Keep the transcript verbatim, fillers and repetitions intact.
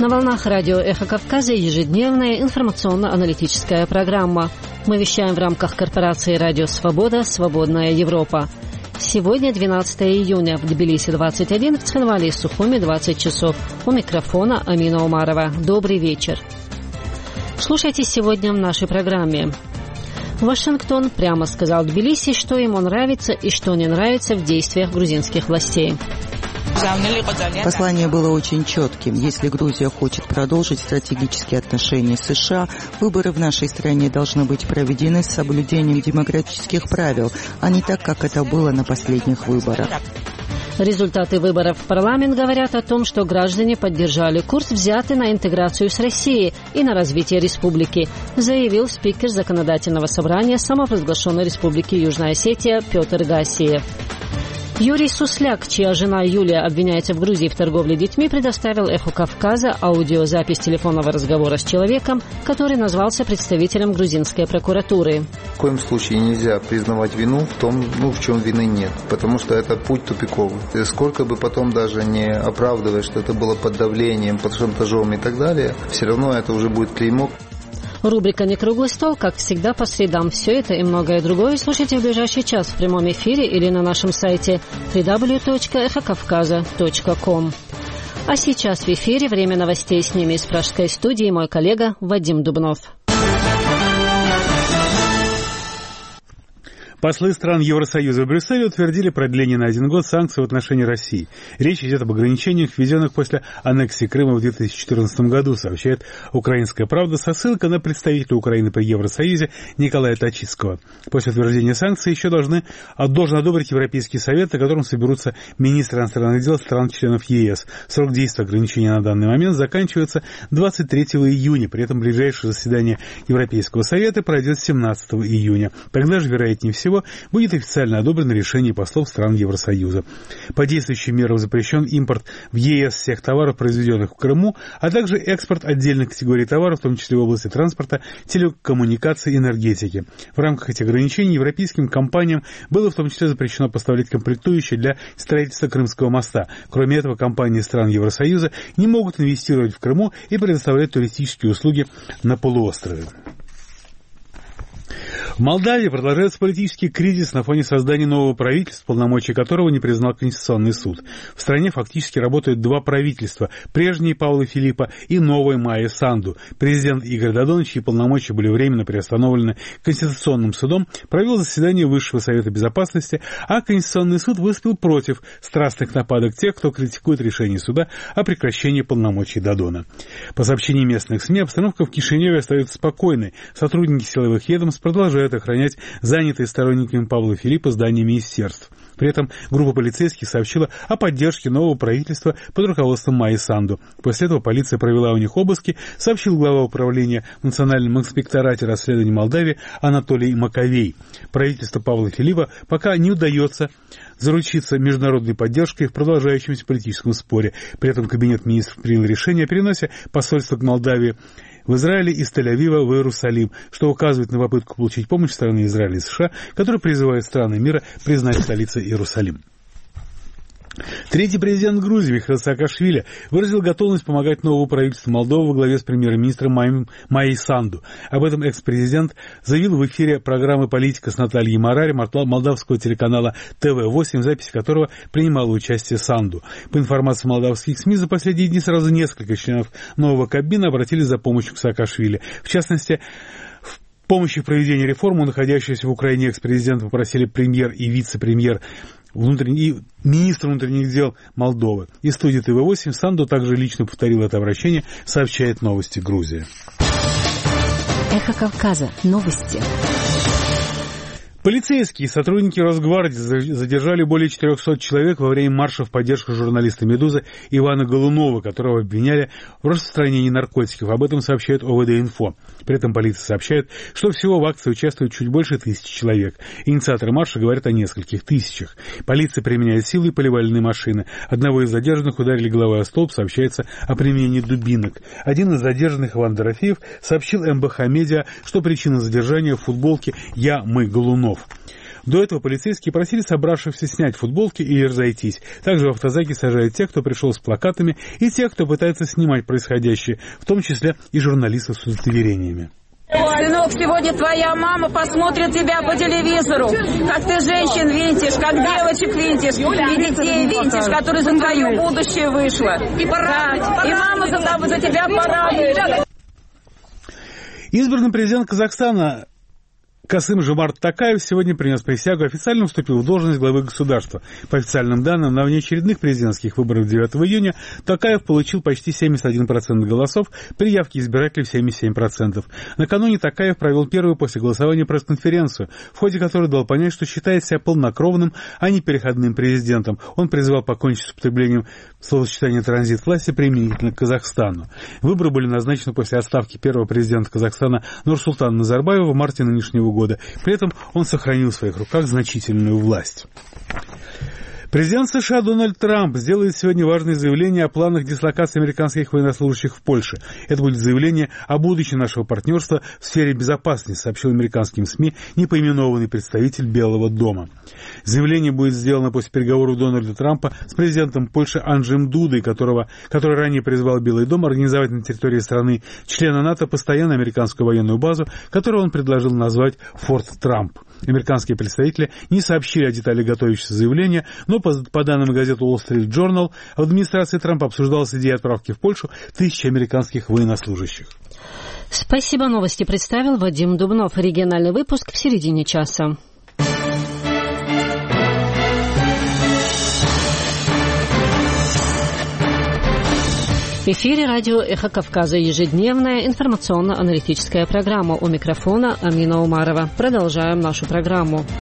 На волнах радио «Эхо Кавказа» ежедневная информационно-аналитическая программа. Мы вещаем в рамках корпорации «Радио Свобода. Свободная Европа». Сегодня двенадцатое июня. В Тбилиси двадцать один, в Цхинвале и Сухуми двадцать часов. У микрофона Амина Умарова. Добрый вечер. Слушайте сегодня в нашей программе. Вашингтон прямо сказал Тбилиси, что ему нравится и что не нравится в действиях грузинских властей. Послание было очень четким. Если Грузия хочет продолжить стратегические отношения с США, выборы в нашей стране должны быть проведены с соблюдением демократических правил, а не так, как это было на последних выборах. Результаты выборов в парламент говорят о том, что граждане поддержали курс, взятый на интеграцию с Россией и на развитие республики, заявил спикер Законодательного собрания самопровозглашенной республики Южная Осетия Петр Гассиев. Юрий Сусляк, чья жена Юлия обвиняется в Грузии в торговле детьми, предоставил «Эхо Кавказа» аудиозапись телефонного разговора с человеком, который назвался представителем грузинской прокуратуры. В коем случае нельзя признавать вину в том, ну, в чем вины нет, потому что это путь тупиковый. И сколько бы потом даже не оправдывать, что это было под давлением, под шантажом и так далее, все равно это уже будет клеймо. Рубрика «Не круглый стол», как всегда, по средам. Все это и многое другое слушайте в ближайший час в прямом эфире или на нашем сайте дабл ю дабл ю дабл ю точка эхо кавказа точка ком. А сейчас в эфире время новостей. С ними из пражской студии мой коллега Вадим Дубнов. Послы стран Евросоюза в Брюсселе утвердили продление на один год санкций в отношении России. Речь идет об ограничениях, введенных после аннексии Крыма в две тысячи четырнадцатом году, сообщает «Украинская правда» со ссылкой на представителя Украины при Евросоюзе Николая Точицкого. После утверждения санкций еще должны, должен одобрить Европейский совет, на котором соберутся министры иностранных дел стран-членов ЕС. Срок действия ограничения на данный момент заканчивается двадцать третьего июня. При этом ближайшее заседание Европейского совета пройдет семнадцатого июня. Тогда же, вероятнее всего, будет официально одобрено решение послов стран Евросоюза. По действующим мерам запрещен импорт в ЕС всех товаров, произведенных в Крыму, а также экспорт отдельных категорий товаров, в том числе в области транспорта, телекоммуникаций и энергетики. В рамках этих ограничений европейским компаниям было в том числе запрещено поставлять комплектующие для строительства Крымского моста. Кроме этого, компании стран Евросоюза не могут инвестировать в Крыму и предоставлять туристические услуги на полуострове. В Молдавии продолжается политический кризис на фоне создания нового правительства, полномочия которого не признал Конституционный суд. В стране фактически работают два правительства – прежние Паула Филиппа и новая Майя Санду. Президент Игорь Додон, чьи полномочия были временно приостановлены Конституционным судом, провел заседание Высшего совета безопасности, а Конституционный суд выступил против страстных нападок тех, кто критикует решение суда о прекращении полномочий Додона. По сообщениям местных СМИ, обстановка в Кишиневе остается спокойной. Сотрудники силовых ведомств продолжают охранять занятые сторонниками Павла Филиппа здания министерств. При этом группа полицейских сообщила о поддержке нового правительства под руководством Майи Санду. После этого полиция провела у них обыски, сообщил глава управления в Национальном инспекторате расследований Молдавии Анатолий Маковей. Правительство Павла Филиппа пока не удается заручиться международной поддержкой в продолжающемся политическом споре. При этом Кабинет министров принял решение о переносе посольства к Молдавии в Израиле из Тель-Авива в Иерусалим, что указывает на попытку получить помощь стороны Израиля и США, которые призывают страны мира признать столицей Иерусалим. Третий президент Грузии Михаил Саакашвили выразил готовность помогать новому правительству Молдовы во главе с премьер-министром Майей Санду. Об этом экс-президент заявил в эфире программы «Политика» с Натальей Марари молдавского телеканала тэ вэ восемь, в записи которого принимала участие Санду. По информации молдавских СМИ, за последние дни сразу несколько членов нового Кабмина обратились за помощью к Саакашвили. В частности, в помощи в проведении реформ у находящегося в Украине экс-президента попросили премьер и вице-премьер Внутренний, и министр внутренних дел Молдовы. Из студии тэ вэ восемь Санду также лично повторил это обращение, сообщает «Новости Грузии». Эхо Кавказа. Новости. Полицейские и сотрудники Росгвардии задержали более четырехсот человек во время марша в поддержку журналиста «Медузы» Ивана Голунова, которого обвиняли в распространении наркотиков. Об этом сообщает о вэ дэ-инфо. При этом полиция сообщает, что всего в акции участвует чуть больше тысячи человек. Инициаторы марша говорят о нескольких тысячах. Полиция применяет силы и поливальные машины. Одного из задержанных ударили головой о столб, сообщается о применении дубинок. Один из задержанных, Иван Дорофеев, сообщил эм бэ ха Медиа, что причина задержания в футболке «Я, мы, Голунов». До этого полицейские просили собравшихся снять футболки и разойтись. Также в автозаки сажают тех, кто пришел с плакатами, и тех, кто пытается снимать происходящее, в том числе и журналистов с удостоверениями. Сынок, сегодня твоя мама посмотрит тебя по телевизору, как ты женщин винтишь, как девочек винтишь, и детей винтишь, которые за твое будущее вышло. И, да, и мама за, за тебя порадует. Избранный президент Казахстана Касым-Жомарт Токаев сегодня принес присягу, официально вступил в должность главы государства. По официальным данным, на внеочередных президентских выборах девятого июня Токаев получил почти семьдесят один процент голосов, при явке избирателей в семьдесят семь процентов. Накануне Токаев провел первую после голосования пресс-конференцию, в ходе которой дал понять, что считает себя полнокровным, а не переходным президентом. Он призывал покончить с употреблением словосочетания «транзит власти» применительно к Казахстану. Выборы были назначены после отставки первого президента Казахстана Нурсултана Назарбаева в марте нынешнего года. года. При этом он сохранил в своих руках значительную власть. Президент США Дональд Трамп сделает сегодня важное заявление о планах дислокации американских военнослужащих в Польше. Это будет заявление о будущем нашего партнерства в сфере безопасности, сообщил американским СМИ непоименованный представитель Белого дома. Заявление будет сделано после переговоров Дональда Трампа с президентом Польши Анджеем Дудой, которого, который ранее призвал Белый дом организовать на территории страны члена НАТО постоянную американскую военную базу, которую он предложил назвать «Форт Трамп». Американские представители не сообщили о деталях готовящегося заявления, но по, по данным газеты Wall Street Journal, в администрации Трампа обсуждалась идея отправки в Польшу тысячи американских военнослужащих. Спасибо. Новости представил Вадим Дубнов. Региональный выпуск в середине часа. В эфире радио «Эхо Кавказа», ежедневная информационно-аналитическая программа. У микрофона Амина Умарова. Продолжаем нашу программу.